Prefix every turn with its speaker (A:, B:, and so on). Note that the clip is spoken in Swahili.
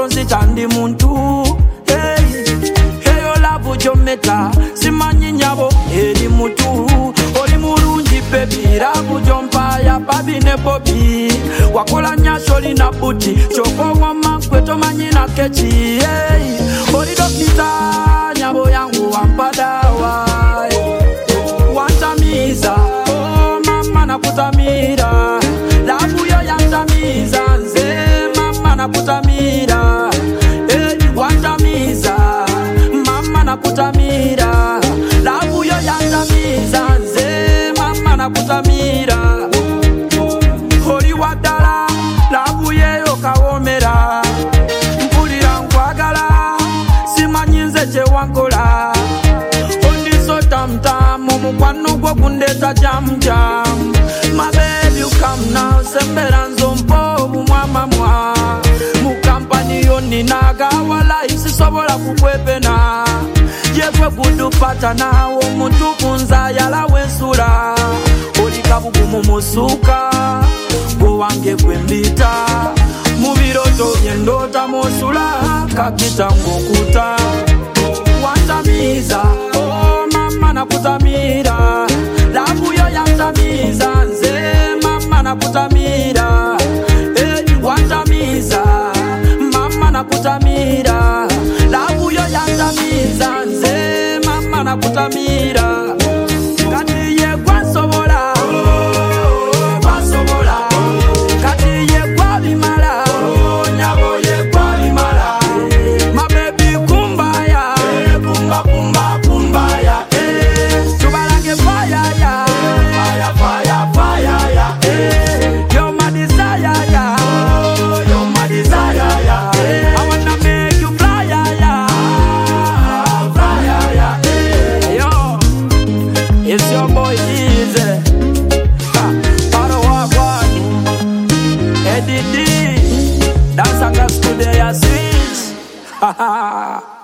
A: tonzi tandi muntu. Hey, hey, olavu jometa, simanyi nyabo eri mutu. Oli murungi baby, ravu jompaya babi ne bobi. Wakola nyasho lina buti, choko wama kwe tomanyi na kechi. Hey, oli dokita, nyabo yangu wampadawa. Wantamiza, oh mama nakutamira. Lavu yo yantamiza, nze mama nakutamira. Hey, wantamiza, mama nakutamira. Lavu yo yantamiza, nze mama nakutamira. Oli wadala, lavu yeyo kawomera. Mpulira nkwagala, simanyi nze kye wankola. Ondiso tamtamu, mukwano gwo kundeta jam jam. My baby, you come now, sembera nzompo bumwamamwa. Mukampani yoni naga, wala isi sobola kukwepena. Yekwe kudu patana, omuntu kunza yala wensula. Oli kabugu mumusuka, wange kwembita. Mubiroto yendota mosula, kakita ngokuta. Wantamiza, oh mama nakutamira. Lavu yo yantamiza, nze mama nakutamira. Hey, wantamiza, mama nakutamira. Lavu yo yantamiza, nze mama nakutamira. Kati ye kwa sobola, kwa sobola. Kati ye kwa bimala, nyabo ye kwa bimala. My baby kumbaya, kumba kumba kumbaya. Chubalake fire ya, fire fire fire ya. You're my desire ya, you're my desire ya. I wanna make you fly ya, fly ya. Yo, it's your boy Easy. Paro wagwani, Eddie D. Dance a gas today, ya switch.